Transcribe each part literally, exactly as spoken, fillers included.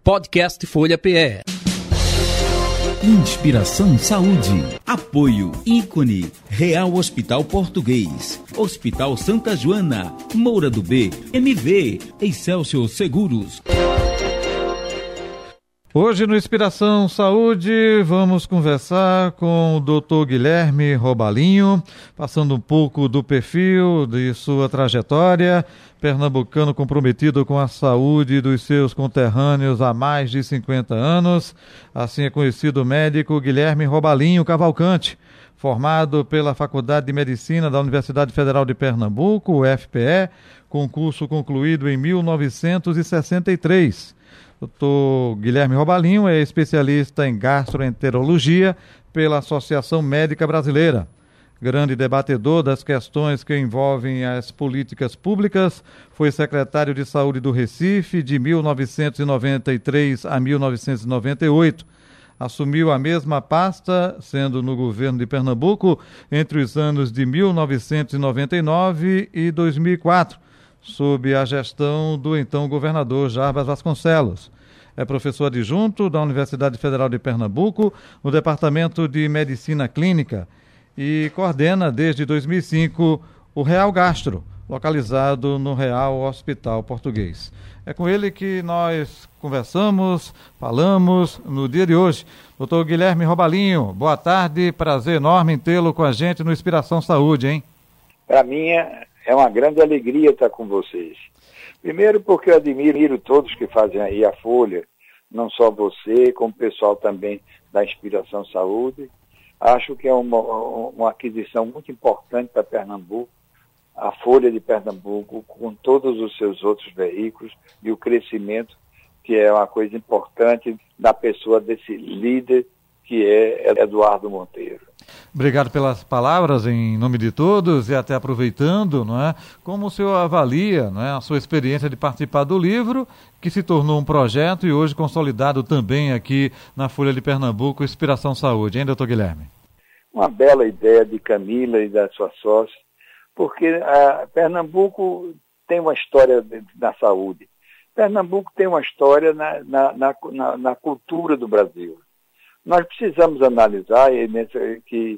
Podcast Folha P E. Inspiração Saúde. Apoio Ícone, Real Hospital Português, Hospital Santa Joana, Moura do B, M V, Excelsior Seguros. Hoje no Inspiração Saúde vamos conversar com o doutor Guilherme Robalinho, passando um pouco do perfil de sua trajetória, pernambucano comprometido com a saúde dos seus conterrâneos há mais de cinquenta anos. Assim é conhecido o médico Guilherme Robalinho Cavalcante, formado pela Faculdade de Medicina da Universidade Federal de Pernambuco, U F P E, concurso concluído em mil novecentos e sessenta e três. doutor Guilherme Robalinho é especialista em gastroenterologia pela Associação Médica Brasileira. Grande debatedor das questões que envolvem as políticas públicas, foi secretário de Saúde do Recife de mil novecentos e noventa e três a mil novecentos e noventa e oito. Assumiu a mesma pasta, sendo no governo de Pernambuco, entre os anos de mil novecentos e noventa e nove e dois mil e quatro, sob a gestão do então governador Jarbas Vasconcelos. É professor adjunto da Universidade Federal de Pernambuco, no Departamento de Medicina Clínica, e coordena desde dois mil e cinco o Real Gastro, localizado no Real Hospital Português. É com ele que nós conversamos, falamos no dia de hoje. doutor Guilherme Robalinho, boa tarde, prazer enorme em tê-lo com a gente no Inspiração Saúde, hein? Para mim é uma grande alegria estar com vocês. Primeiro porque eu admiro todos que fazem aí a Folha, não só você, como o pessoal também da Inspiração Saúde. Acho que é uma, uma aquisição muito importante para Pernambuco, a Folha de Pernambuco, com todos os seus outros veículos e o crescimento, que é uma coisa importante da pessoa desse líder, que é Eduardo Monteiro. Obrigado pelas palavras em nome de todos e até aproveitando, não é, como o senhor avalia, não é, a sua experiência de participar do livro, que se tornou um projeto e hoje consolidado também aqui na Folha de Pernambuco, Inspiração Saúde, hein, doutor Guilherme? Uma bela ideia de Camila e da sua sócia, porque a Pernambuco tem uma história de, na saúde. Pernambuco tem uma história na, na, na, na, na cultura do Brasil. Nós precisamos analisar que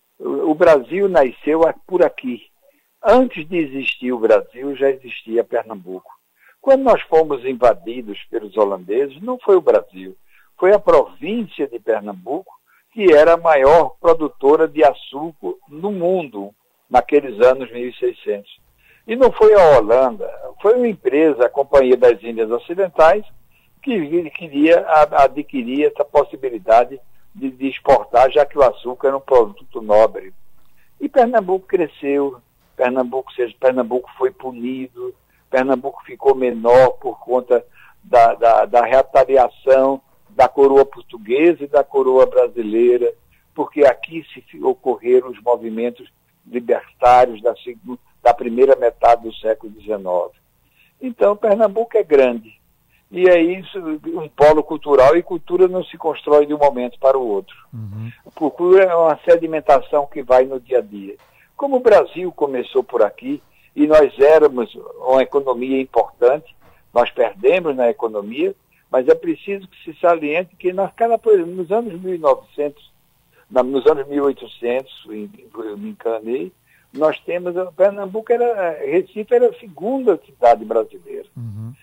o Brasil nasceu por aqui. Antes de existir o Brasil, já existia Pernambuco. Quando nós fomos invadidos pelos holandeses, não foi o Brasil, foi a província de Pernambuco, que era a maior produtora de açúcar no mundo, naqueles anos mil e seiscentos. E não foi a Holanda, foi uma empresa, a Companhia das Índias Ocidentais, que queria adquirir essa possibilidade de, de exportar, já que o açúcar era um produto nobre. E Pernambuco cresceu, Pernambuco, seja, Pernambuco foi punido, Pernambuco ficou menor por conta da, da, da retaliação da coroa portuguesa e da coroa brasileira, porque aqui se ocorreram os movimentos libertários da, da primeira metade do século dezenove. Então, Pernambuco é grande. E é isso, um polo cultural, e cultura não se constrói de um momento para o outro. Uhum. Cultura é uma sedimentação que vai no dia a dia. Como o Brasil começou por aqui, e nós éramos uma economia importante, nós perdemos na economia, mas é preciso que se saliente que nas, nos anos mil e novecentos, nos anos mil e oitocentos, eu me encanei, nós temos, Pernambuco era, Recife era a segunda cidade brasileira. Uhum.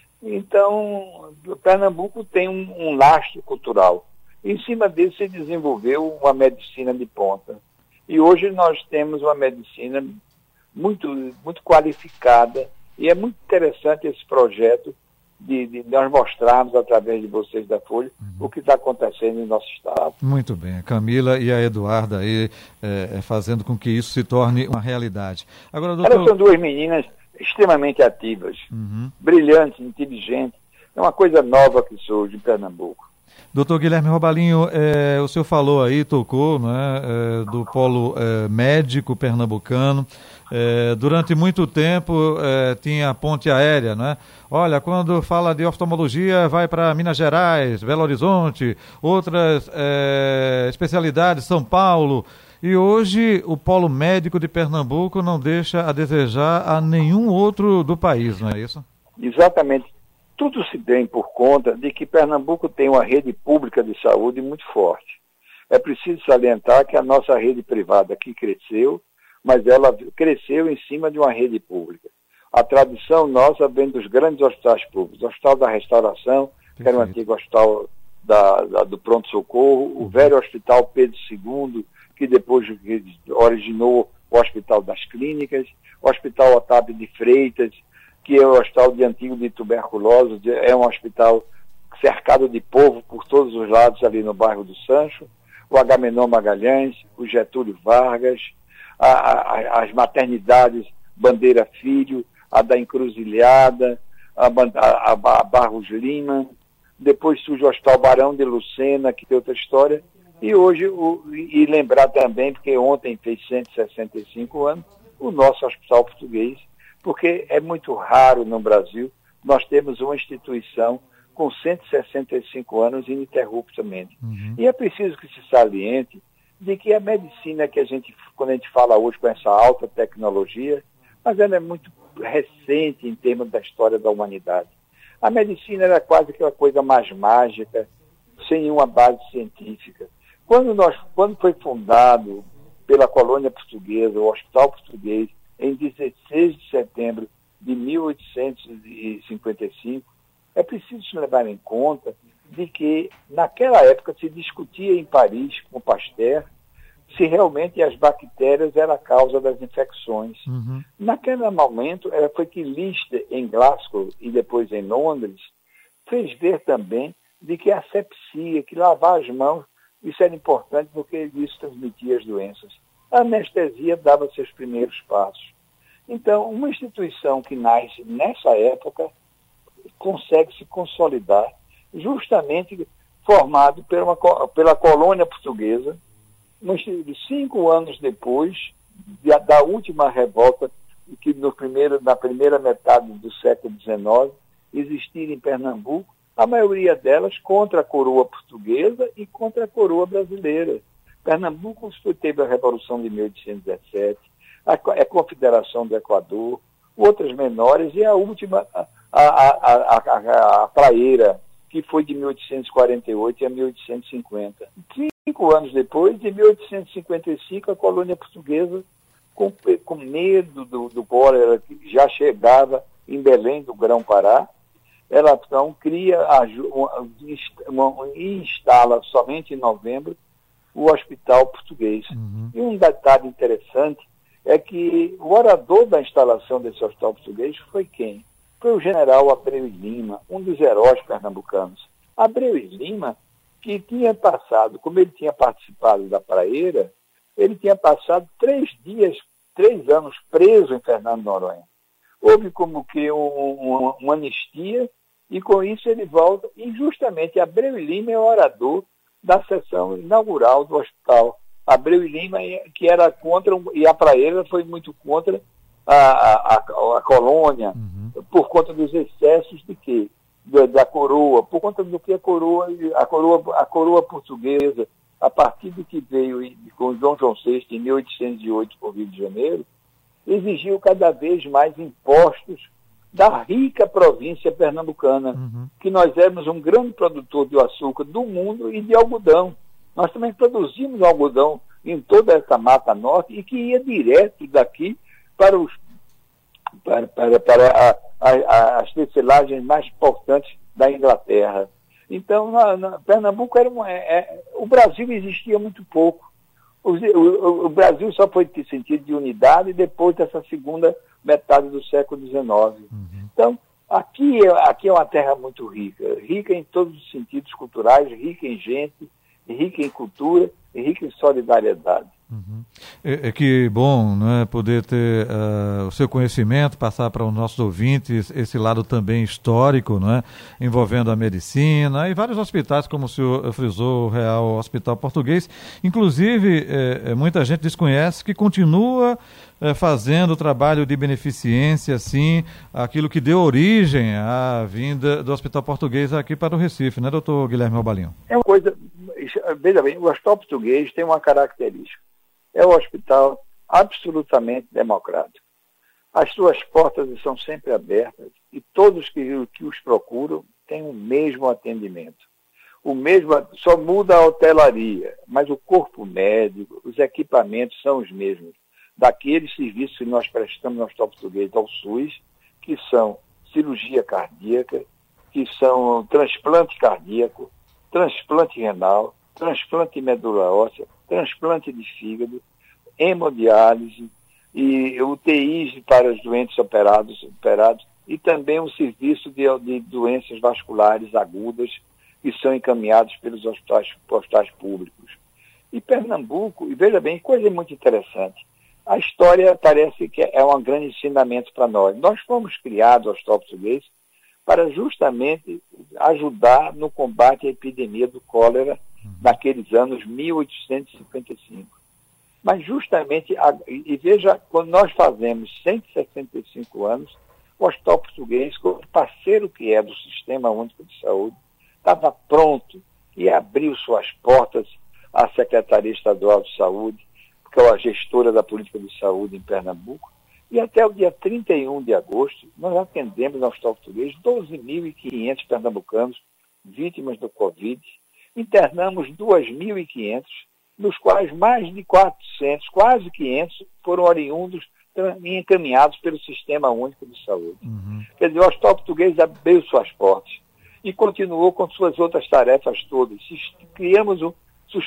Então, Pernambuco tem um, um lastro cultural. Em cima dele se desenvolveu uma medicina de ponta. E hoje nós temos uma medicina muito, muito qualificada, e é muito interessante esse projeto de, de nós mostrarmos, através de vocês da Folha, uhum. o que está acontecendo em nosso estado. Muito bem, a Camila e a Eduarda aí é, fazendo com que isso se torne uma realidade. Agora, doutor... Elas são duas meninas extremamente ativas, uhum. brilhantes, inteligentes. É uma coisa nova que surge em Pernambuco. doutor Guilherme Robalinho, é, o senhor falou aí, tocou, né, é, do polo é, médico pernambucano. É, durante muito tempo é, tinha a ponte aérea, né? Olha, quando fala de oftalmologia, vai para Minas Gerais, Belo Horizonte, outras é, especialidades, São Paulo. E hoje o polo médico de Pernambuco não deixa a desejar a nenhum outro do país, não é isso? Exatamente. tudo se tem por conta de que Pernambuco tem uma rede pública de saúde muito forte. É preciso salientar que a nossa rede privada aqui cresceu, mas ela cresceu em cima de uma rede pública. A tradição nossa vem dos grandes hospitais públicos, o Hospital da Restauração, que era o antigo hospital da, da, do pronto-socorro, o velho Hospital Pedro segundo, que depois originou o Hospital das Clínicas, o Hospital Otávio de Freitas, que é o hospital de antigo de tuberculose, é um hospital cercado de povo por todos os lados ali no bairro do Sancho, o Agamenon Magalhães, o Getúlio Vargas, a, a, as maternidades Bandeira Filho, a da Encruzilhada, a, a, a Barros Lima, depois surge o Hospital Barão de Lucena, que tem outra história, e hoje, o, e lembrar também, porque ontem fez cento e sessenta e cinco anos, o nosso Hospital Português, porque é muito raro no Brasil nós temos uma instituição com cento e sessenta e cinco anos ininterruptamente. Uhum. E é preciso que se saliente de que a medicina que a gente, quando a gente fala hoje com essa alta tecnologia, mas ela é muito recente em termos da história da humanidade. A medicina era quase aquela coisa mais mágica, sem nenhuma base científica. Quando, nós, quando foi fundado pela colônia portuguesa, o Hospital Português, em dezesseis de setembro de mil oitocentos e cinquenta e cinco, é preciso se levar em conta de que, naquela época, se discutia em Paris, com Pasteur, se realmente as bactérias eram a causa das infecções. Uhum. Naquele momento, foi que Lister, em Glasgow e depois em Londres, fez ver também de que a asepsia, que lavar as mãos, isso era importante porque isso transmitia as doenças. A anestesia dava seus primeiros passos. Então, uma instituição que nasce nessa época consegue se consolidar justamente formado pela, uma, pela colônia portuguesa, cinco anos depois da, da última revolta, que no primeiro, na primeira metade do século dezenove, existir em Pernambuco, a maioria delas contra a coroa portuguesa e contra a coroa brasileira. Pernambuco teve a Revolução de mil oitocentos e dezessete, a, a Confederação do Equador, outras menores, e a última, a, a, a, a, a Praeira, que foi de mil oitocentos e quarenta e oito a mil oitocentos e cinquenta. Cinco anos depois, de mil oitocentos e cinquenta e cinco, a colônia portuguesa, com, com medo do, do cólera que já chegava em Belém do Grão-Pará, ela então cria uma, uma, e instala somente em novembro o Hospital Português. Uhum. E um detalhe interessante é que o orador da instalação desse Hospital Português foi quem? Foi o general Abreu e Lima, um dos heróis pernambucanos. Abreu e Lima, que tinha passado, como ele tinha participado da Praeira, ele tinha passado três dias, três anos preso em Fernando de Noronha. Houve como que um, um, uma anistia, e com isso ele volta, e justamente Abreu e Lima é o orador da sessão inaugural do hospital. Abreu e Lima, que era contra, e a Praeira foi muito contra a, a, a, a colônia, uhum. por conta dos excessos de quê? Da, da coroa, por conta do que a coroa, a coroa, a coroa portuguesa, a partir do que veio com Dom João sexto em mil oitocentos e oito por Rio de Janeiro, exigiu cada vez mais impostos da rica província pernambucana, uhum. que nós éramos um grande produtor de açúcar do mundo e de algodão. Nós também produzimos algodão em toda essa Mata Norte e que ia direto daqui para, os, para, para, para a, a, a, as tecelagens mais importantes da Inglaterra. Então, na, na, Pernambuco era uma, é, o Brasil existia muito pouco. O, o, o Brasil só foi ter sentido de unidade depois dessa segunda metade do século dezenove. Uhum. Então, aqui, aqui é uma terra muito rica, rica em todos os sentidos culturais, rica em gente, rica em cultura e rica em solidariedade. Uhum. É, é que bom, né, poder ter uh, o seu conhecimento, passar para os nossos ouvintes esse lado também histórico, né, envolvendo a medicina e vários hospitais, como o senhor frisou, o Real Hospital Português. Inclusive, é, muita gente desconhece que continua é, fazendo o trabalho de beneficência, assim, aquilo que deu origem à vinda do Hospital Português aqui para o Recife, né, doutor Guilherme Robalinho? É uma coisa, veja bem, o Hospital Português tem uma característica. É um hospital absolutamente democrático. As suas portas são sempre abertas e todos que, que os procuram têm o mesmo atendimento. O mesmo, só muda a hotelaria, mas o corpo médico, os equipamentos são os mesmos. Daqueles serviços que nós prestamos no Hospital Português ao SUS, que são cirurgia cardíaca, que são transplante cardíaco, transplante renal, transplante de medula óssea, transplante de fígado, hemodiálise e U T Is para os doentes operados, operados e também um serviço de, de doenças vasculares agudas que são encaminhados pelos hospitais, hospitais públicos. E Pernambuco, e veja bem, coisa muito interessante, a história parece que é um grande ensinamento para nós. Nós fomos criados, o Hospital Português, para justamente ajudar no combate à epidemia do cólera naqueles anos mil oitocentos e cinquenta e cinco. Mas justamente, e veja, quando nós fazemos cento e sessenta e cinco anos, o Hospital Português, como parceiro que é do Sistema Único de Saúde, estava pronto e abriu suas portas à Secretaria Estadual de Saúde, que é a gestora da política de saúde em Pernambuco, e até o dia trinta e um de agosto, nós atendemos no Hospital Português doze mil e quinhentos pernambucanos vítimas do Covid, internamos dois mil e quinhentos, nos quais mais de quatrocentos, quase quinhentos, foram oriundos e encaminhados pelo Sistema Único de Saúde. Uhum. Quer dizer, o Hospital Português abriu suas portas e continuou com suas outras tarefas todas. Criamos o,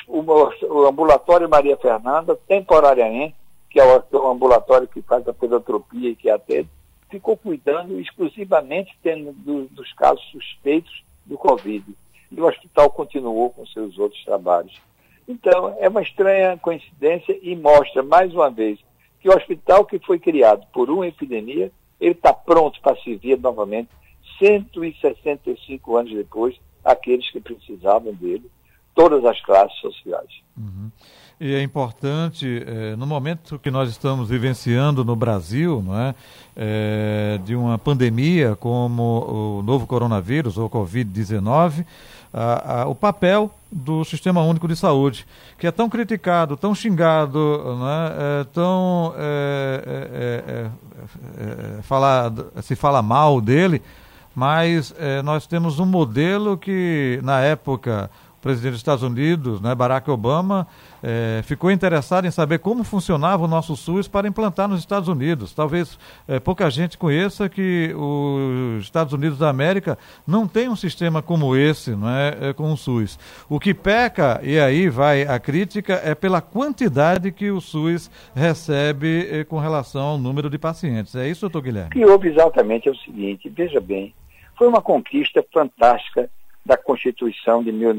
o, o ambulatório Maria Fernanda, temporariamente, que é o, que é o ambulatório que faz a pedotropia e que atende, ficou cuidando exclusivamente tendo, do, dos casos suspeitos do Covid. E o hospital continuou com seus outros trabalhos. Então, é uma estranha coincidência e mostra, mais uma vez, que o hospital que foi criado por uma epidemia, ele está pronto para servir novamente, cento e sessenta e cinco anos depois, aqueles que precisavam dele, todas as classes sociais. Uhum. E é importante, é, no momento que nós estamos vivenciando no Brasil, não é, é, de uma pandemia como o novo coronavírus, ou covid dezenove, a, a, o papel do Sistema Único de Saúde, que é tão criticado, tão xingado, não é, é, tão é, é, é, é, falar, se fala mal dele, mas é, nós temos um modelo que, na época, o presidente dos Estados Unidos, né, Barack Obama, é, ficou interessado em saber como funcionava o nosso SUS para implantar nos Estados Unidos. Talvez é, pouca gente conheça que os Estados Unidos da América não tem um sistema como esse, não é, é, com o SUS. O que peca, e aí vai a crítica, é pela quantidade que o SUS recebe é, com relação ao número de pacientes. É isso, doutor Guilherme? O que houve exatamente é o seguinte, veja bem, foi uma conquista fantástica da Constituição de mil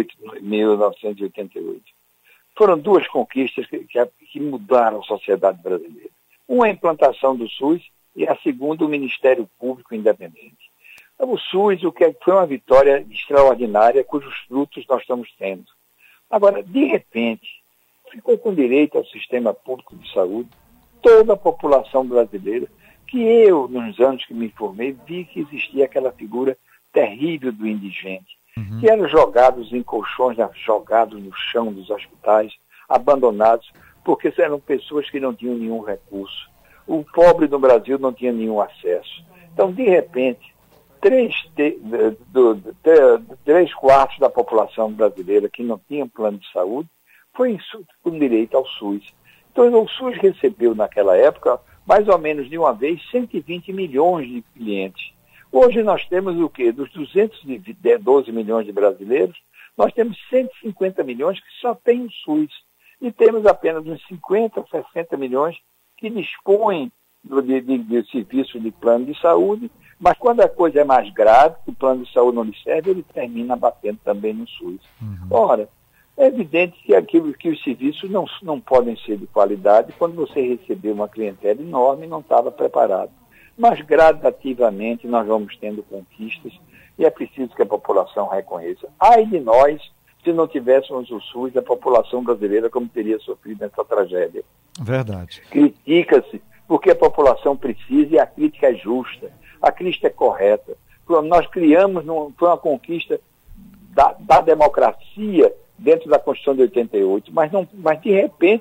novecentos e oitenta e oito. Foram duas conquistas que, que, que mudaram a sociedade brasileira. Uma, a implantação do SUS, e a segunda, o Ministério Público Independente. O SUS, o que foi uma vitória extraordinária, cujos frutos nós estamos tendo. Agora, de repente, ficou com direito ao sistema público de saúde toda a população brasileira, que eu, nos anos que me formei, vi que existia aquela figura terrível do indigente, uhum. que eram jogados em colchões, jogados no chão dos hospitais, abandonados, porque eram pessoas que não tinham nenhum recurso. O pobre no Brasil não tinha nenhum acesso. Então, de repente, três, te, do, do, três quartos da população brasileira que não tinha plano de saúde foi com direito ao SUS. Então, o SUS recebeu, naquela época, mais ou menos de uma vez, cento e vinte milhões de clientes. Hoje nós temos o quê? Dos duzentos e doze milhões de brasileiros, nós temos cento e cinquenta milhões que só têm o SUS. E temos apenas uns cinquenta, sessenta milhões que dispõem de, de, de serviço de plano de saúde, mas quando a coisa é mais grave, que o plano de saúde não lhe serve, ele termina batendo também no SUS. Uhum. Ora, é evidente que, aquilo, que os serviços não, não podem ser de qualidade quando você recebeu uma clientela enorme e não estava preparado. Mas gradativamente nós vamos tendo conquistas e é preciso que a população reconheça. Ai de nós, se não tivéssemos o SUS, a população brasileira como teria sofrido essa tragédia. Verdade. Critica-se, porque a população precisa e a crítica é justa, a crítica é correta. Nós criamos, foi uma conquista da, da democracia dentro da Constituição de oitenta e oito, mas, não, mas de repente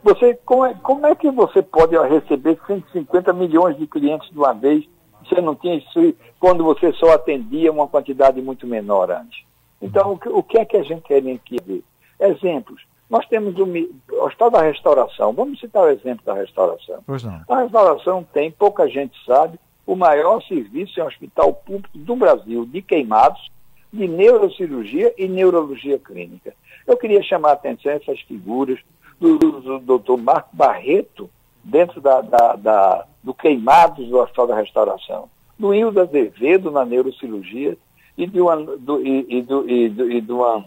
Você, como, é, como é que você pode receber cento e cinquenta milhões de clientes de uma vez? Você não tinha isso quando você só atendia uma quantidade muito menor antes. Então, o que, o que é que a gente quer aqui ver? Exemplos. Nós temos o, o Hospital da Restauração. Vamos citar o exemplo da restauração. Pois não. A restauração tem, pouca gente sabe, o maior serviço em hospital público do Brasil de queimados, de neurocirurgia e neurologia clínica. Eu queria chamar a atenção a essas figuras do, do, do doutor Marco Barreto, dentro da, da, da, do queimados do Hospital da Restauração, do Hildo Azevedo na neurocirurgia e de uma, do, e, e, do, e, do, e de uma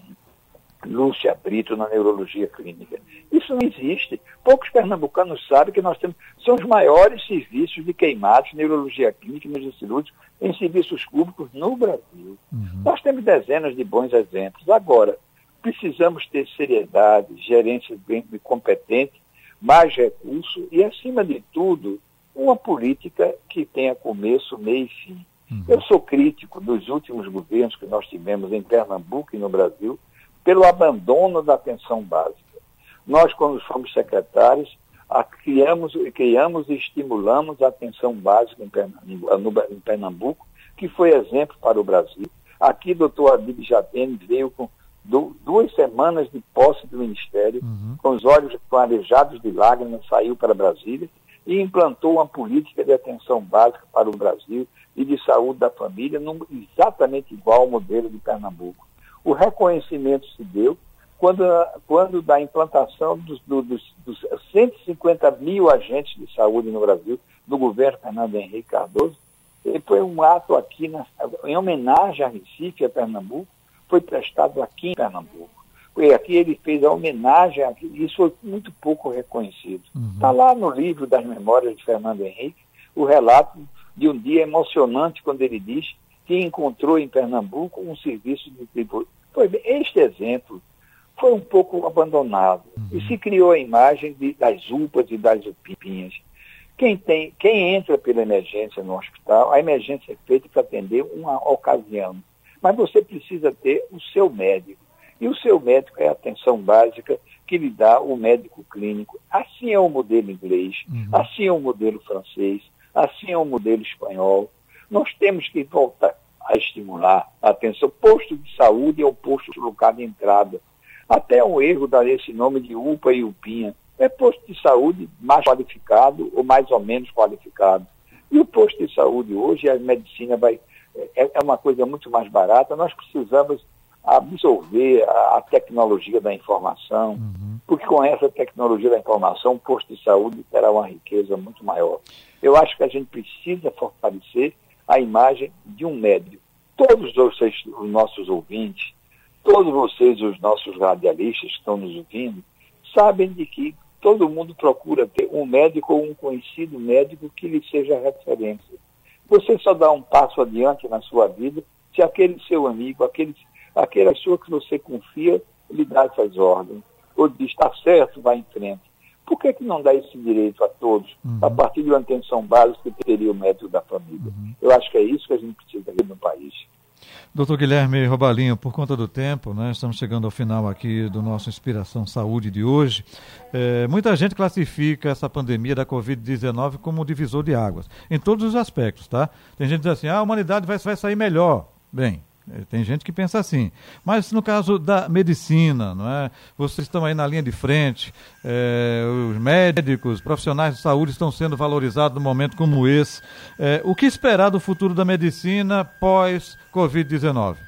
Lúcia Brito na neurologia clínica. Isso não existe. Poucos pernambucanos sabem que nós temos, são os maiores serviços de queimados, neurologia clínica e neurologia cirúrgica em serviços públicos no Brasil. Uhum. Nós temos dezenas de bons exemplos. Agora, precisamos ter seriedade, gerência bem competente, mais recursos e, acima de tudo, uma política que tenha começo, meio e fim. Uhum. Eu sou crítico dos últimos governos que nós tivemos em Pernambuco e no Brasil pelo abandono da atenção básica. Nós, quando fomos secretários, a, criamos, criamos e estimulamos a atenção básica em Pernambuco, no, em Pernambuco, que foi exemplo para o Brasil. Aqui, doutor Adib Jatene veio com do, duas semanas de posse do Ministério, uhum. com os olhos clarejados de lágrimas, saiu para Brasília e implantou uma política de atenção básica para o Brasil e de saúde da família, num, exatamente igual ao modelo de Pernambuco. O reconhecimento se deu quando, quando da implantação dos, dos, dos cento e cinquenta mil agentes de saúde no Brasil, do governo Fernando Henrique Cardoso. Ele foi um ato aqui, na, em homenagem a Recife, a Pernambuco, foi prestado aqui em Pernambuco. E aqui ele fez a homenagem, a, isso foi muito pouco reconhecido. Está uhum. lá no livro das memórias de Fernando Henrique, o relato de um dia emocionante, quando ele diz que encontrou em Pernambuco um serviço de tipo. Foi bem, este exemplo foi um pouco abandonado uhum. e se criou a imagem de, das U P As e das U P Inhas. Quem, tem, quem entra pela emergência no hospital, a emergência é feita para atender uma ocasião, mas você precisa ter o seu médico. E o seu médico é a atenção básica que lhe dá o médico clínico. Assim é o modelo inglês, uhum. assim é o modelo francês, assim é o modelo espanhol. Nós temos que voltar a estimular a atenção. Posto de saúde é o posto de lugar de entrada. Até um erro dar esse nome de U P A e U P Inha. É posto de saúde mais qualificado ou mais ou menos qualificado. E o posto de saúde hoje, a medicina vai, é, é uma coisa muito mais barata. Nós precisamos absorver a, a tecnologia da informação, uhum. porque com essa tecnologia da informação, o posto de saúde terá uma riqueza muito maior. Eu acho que a gente precisa fortalecer a imagem de um médico. Todos vocês, os nossos ouvintes, todos vocês, os nossos radialistas que estão nos ouvindo, sabem de que todo mundo procura ter um médico ou um conhecido médico que lhe seja referência. Você só dá um passo adiante na sua vida se aquele seu amigo, aquele, aquela pessoa que você confia, lhe dá essas ordens. Ou diz, está certo, vai em frente. Por que, que não dá esse direito a todos, uhum. a partir de uma atenção básica que teria o médico da família? Uhum. Eu acho que é isso que a gente precisa ver no país. doutor Guilherme Robalinho, por conta do tempo, né, estamos chegando ao final aqui do nosso Inspiração Saúde de hoje. É, muita gente classifica essa pandemia da covid dezenove como um divisor de águas, em todos os aspectos, tá? Tem gente que diz assim, ah, a humanidade vai, vai sair melhor. Bem, tem gente que pensa assim, mas no caso da medicina, não é? Vocês estão aí na linha de frente, é, os médicos, profissionais de saúde estão sendo valorizados num momento como esse. É, o que esperar do futuro da medicina pós covid dezenove?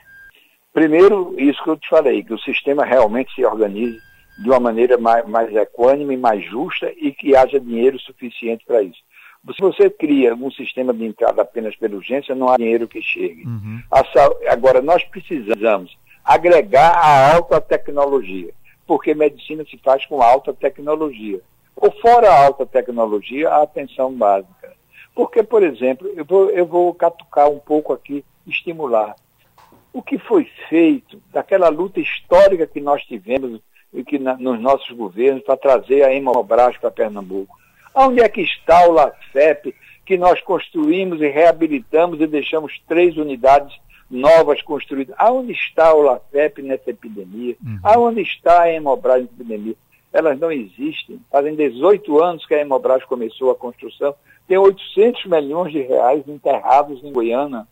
Primeiro, isso que eu te falei, que o sistema realmente se organize de uma maneira mais, mais equânime, mais justa e que haja dinheiro suficiente para isso. Se você cria um sistema de entrada apenas pela urgência, não há dinheiro que chegue. Uhum. A, agora, nós precisamos agregar a alta tecnologia, porque medicina se faz com alta tecnologia. Ou fora a alta tecnologia, a atenção básica. Porque, por exemplo, eu vou, eu vou catucar um pouco aqui, estimular. O que foi feito daquela luta histórica que nós tivemos e que na, nos nossos governos para trazer a Hemobras para Pernambuco? Onde é que está o LAFEP, que nós construímos e reabilitamos e deixamos três unidades novas construídas? Aonde está o LAFEP nessa epidemia? Uhum. Aonde está a Hemobras nessa epidemia? elas não existem. Fazem dezoito anos que a Hemobras começou a construção, tem oitocentos milhões de reais enterrados em Goiânia.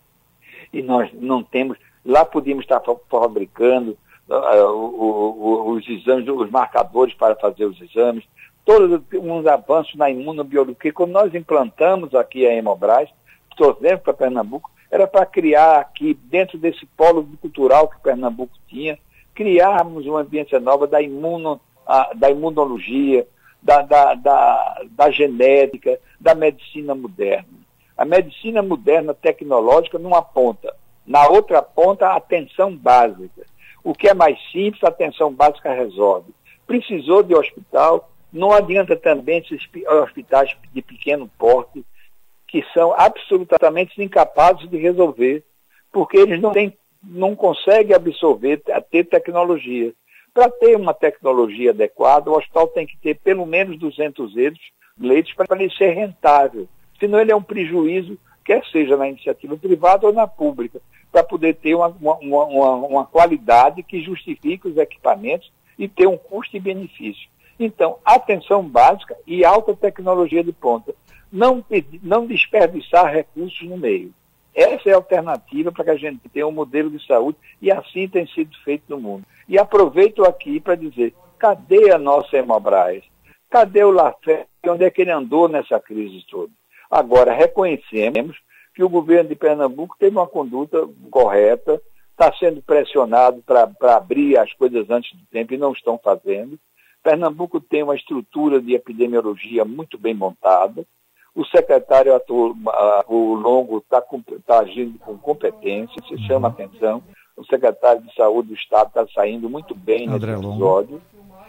E nós não temos, lá podíamos estar fabricando uh, o, o, os exames, os marcadores para fazer os exames, todos uns avanços na imunobiologia. Quando nós implantamos aqui a Hemobras, trouxemos para Pernambuco, era para criar aqui, dentro desse polo cultural que Pernambuco tinha, criarmos uma ambiência nova da, imuno, a, da imunologia, da, da, da, da genética, da medicina moderna. A medicina moderna tecnológica numa ponta, na outra ponta a atenção básica. O que é mais simples, a atenção básica resolve. Precisou de hospital, não adianta também esses hospitais de pequeno porte, que são absolutamente incapazes de resolver, porque eles não, têm, não conseguem absorver, ter tecnologia. Para ter uma tecnologia adequada, o hospital tem que ter pelo menos duzentos leitos para ele ser rentável. Senão ele é um prejuízo, quer seja na iniciativa privada ou na pública, para poder ter uma, uma, uma, uma qualidade que justifique os equipamentos e ter um custo e benefício. Então, atenção básica e alta tecnologia de ponta. Não, não desperdiçar recursos no meio. Essa é a alternativa para que a gente tenha um modelo de saúde e assim tem sido feito no mundo. E aproveito aqui para dizer, cadê a nossa Hemobras? Cadê o Lafé? Onde é que ele andou nessa crise toda? Agora, reconhecemos que o governo de Pernambuco teve uma conduta correta, está sendo pressionado para abrir as coisas antes do tempo e não estão fazendo. Pernambuco tem uma estrutura de epidemiologia muito bem montada. O secretário atual, o Longo, está tá agindo com competência, se chama a atenção. O secretário de Saúde do Estado está saindo muito bem nesse episódio.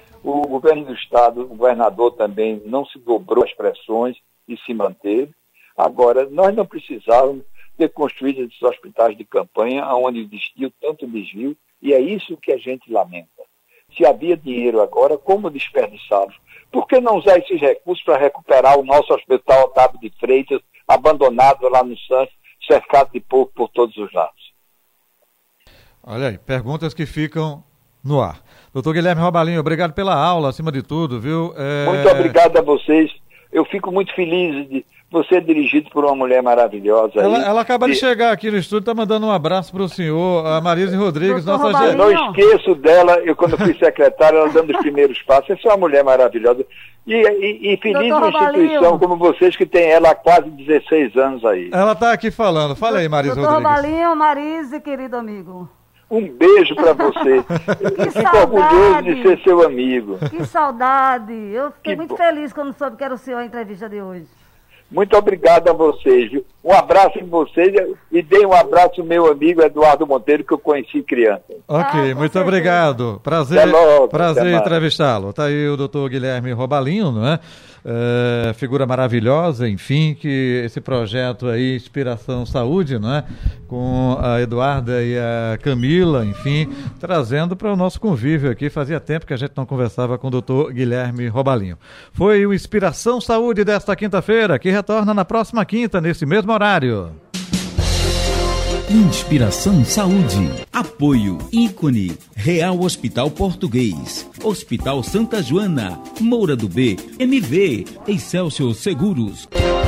O governo do Estado, o governador também não se dobrou as pressões e se manteve. Agora, nós não precisávamos ter construído esses hospitais de campanha onde existiu tanto desvio, e é isso que a gente lamenta. Se havia dinheiro agora, como desperdiçá-los? Por que não usar esses recursos para recuperar o nosso hospital Otávio de Freitas, abandonado lá no Santos, cercado de povo por todos os lados? Olha aí, perguntas que ficam no ar. Doutor Guilherme Robalinho, obrigado pela aula, acima de tudo, viu? É... Muito obrigado a vocês. Eu fico muito feliz de você dirigido por uma mulher maravilhosa. Ela, aí. ela acaba de chegar aqui no estúdio, está mandando um abraço para o senhor, a Marise Rodrigues, Doutor nossa gerente. Eu não esqueço dela, eu quando fui secretário, ela dando os primeiros passos. Essa é uma mulher maravilhosa. E, e, e feliz Doutor uma instituição Robalinho. como vocês, que tem ela há quase dezesseis anos aí. Ela está aqui falando. Fala aí, Marise Doutor Rodrigues. Robalinho, Marise, querido amigo. Um beijo para você. Que Fico orgulhoso de saudade. ser seu amigo. Que saudade. Eu fiquei Que muito bom. feliz quando soube que era o senhor a entrevista de hoje. Muito obrigado a vocês, viu? Um abraço em vocês e dei um abraço ao meu amigo Eduardo Monteiro, que eu conheci criança. Ok, Ah, com muito certeza. obrigado. Prazer, Até logo, prazer até mais. entrevistá-lo. Está aí o doutor Guilherme Robalinho, não é? É, figura maravilhosa, enfim, que esse projeto aí, Inspiração Saúde, não é? Com a Eduarda e a Camila, enfim, trazendo para o nosso convívio aqui. Fazia tempo que a gente não conversava com o doutor Guilherme Robalinho. Foi o Inspiração Saúde desta quinta-feira, que retorna na próxima quinta, nesse mesmo horário. Inspiração Saúde. Apoio Ícone, Real Hospital Português, Hospital Santa Joana, Moura do B, M V, Excelsior Seguros.